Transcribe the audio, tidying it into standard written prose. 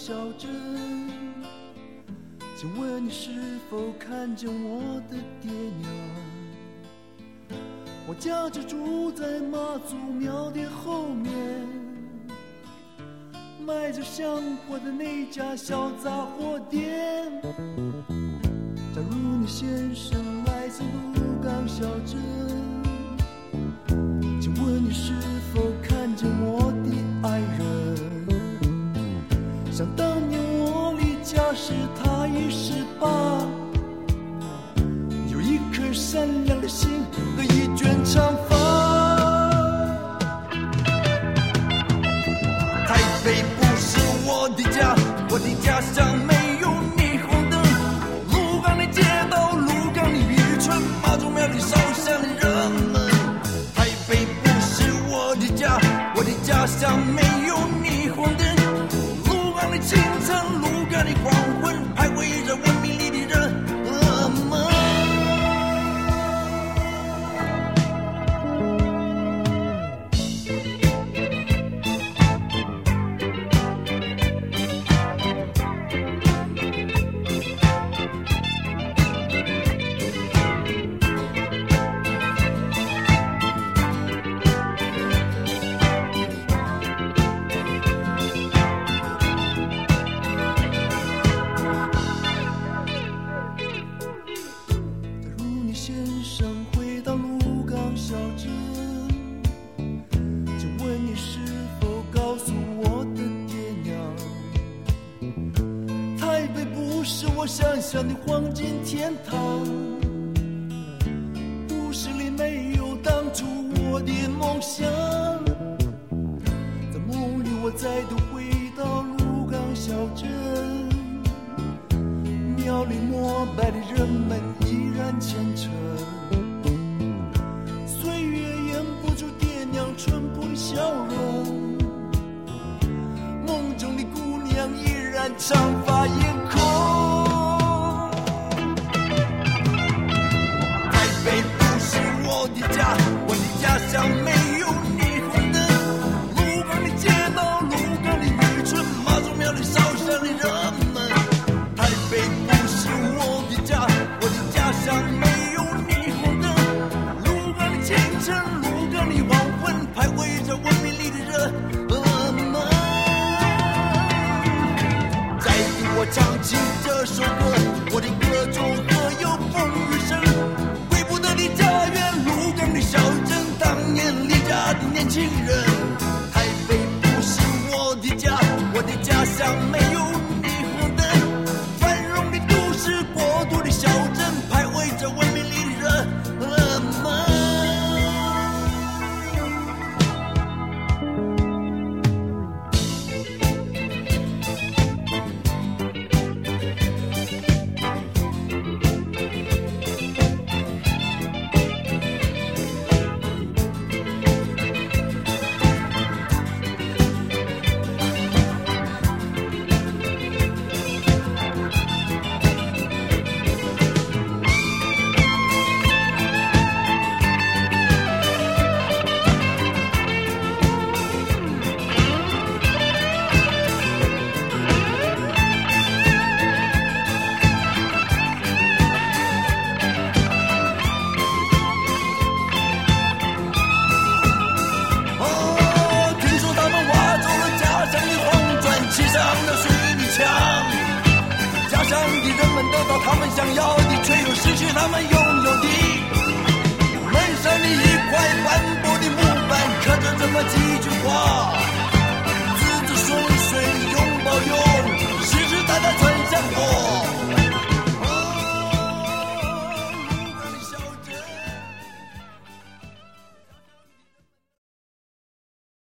小镇，请问你是否看见我的爹娘？我家就住在妈祖庙的后面，卖着香火的那家小杂货店。假如你先生来自鹿港小镇，请问你是否看见我的爱人？想当年我离家时他已18，有一颗善良的心和一卷长发。台北不是我的家，我的家乡没有霓虹灯，鹿港的街道，鹿港的渔村，妈祖庙里烧香的人们。台北不是我的家，我的家乡没有霓虹灯，鹿港的清晨，鹿港的黄昏，徘徊着文明里的人们。我想象的黄金天堂，都市里没有当初我的梦想。在梦里我再度回到鹿港小镇，庙里膜拜的人们依然虔诚，岁月掩不住爹娘淳朴的笑容，梦中的姑娘依然长发艳空。我的家乡没有霓虹灯，鹿港的街道，鹿港的渔村，妈祖庙里烧香的人们。台北不是我的家，我的家乡没有霓虹灯，鹿港的清晨，鹿港的黄昏，徘徊着文明里的人们。再给我唱起这首歌，我的歌中何有风雨声，归不得的家园，鹿港的小镇，当年离家的年轻人。台北不是我的家，我的家乡没有霓虹灯，繁荣的都市，国度的小镇，徘徊着文明里的人们。他们想要的，却又失去他们拥